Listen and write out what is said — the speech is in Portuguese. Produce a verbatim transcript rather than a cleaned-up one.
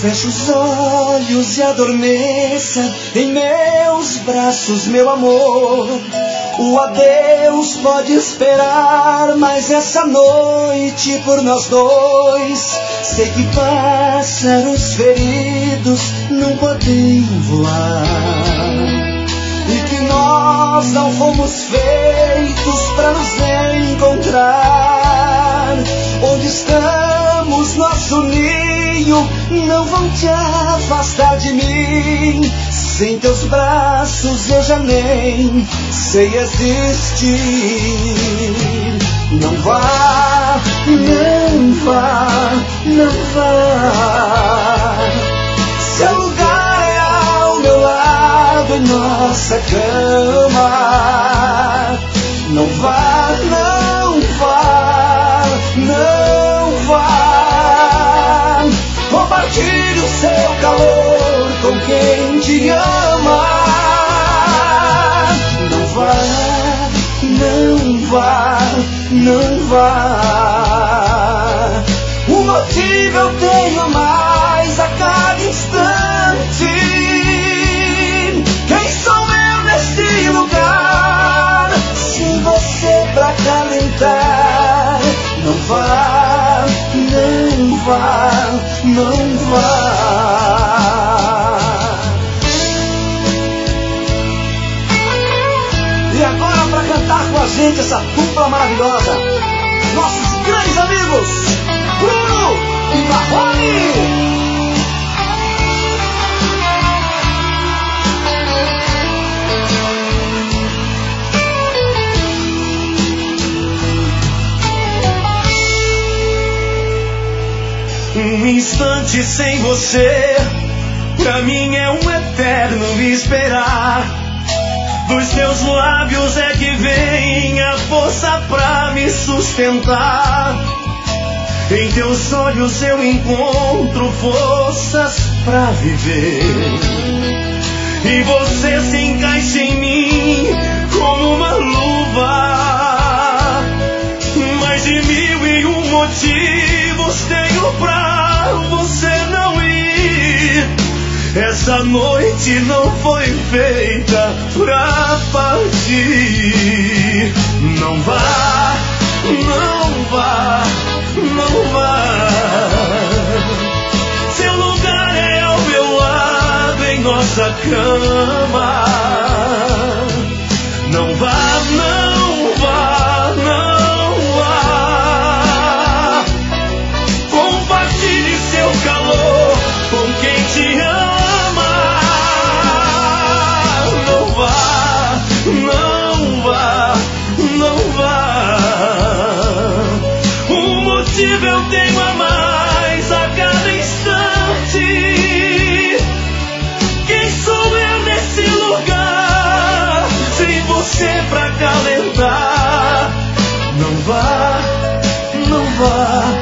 Feche os olhos e adormeça em meus braços, meu amor. O adeus pode esperar, mas essa noite por nós dois. Sei que pássaros feridos não podem voar, e que nós não fomos feitos para nos encontrar. Onde estamos, nosso ninho não vão te afastar de mim. Sem teus braços eu já nem sei existir. Não vá, não vá, não vá. Seu lugar é ao meu lado em nossa cama. Não vá, não vá, não vá. Compartilhe o seu calor com quem te ama. Não vá, não vá, não vá. Um motivo eu tenho a mais a cada instante. Quem sou eu nesse lugar? Sem você pra calentar. Não vá, não vá, não vá. E agora pra cantar com a gente essa dupla maravilhosa, nossos grandes amigos Bruno e Marrone. Um instante sem você, pra mim é um eterno esperar. Dos teus lábios é que vem a força pra me sustentar. Em teus olhos eu encontro forças pra viver. E você se encaixa em mim como uma luva. Mais de mil e um motivos tenho pra você não ir. Essa noite não foi feita pra partir. Não vá, não vá, não vá. Seu lugar é ao meu lado em nossa cama. Não vá, não vá, não vá. Compartilhe seu calor com quem te ama. Não vá, não vá, não vá. Um motivo eu tenho a mais a cada instante. Quem sou eu nesse lugar? Sem você pra calentar. Não vá, não vá,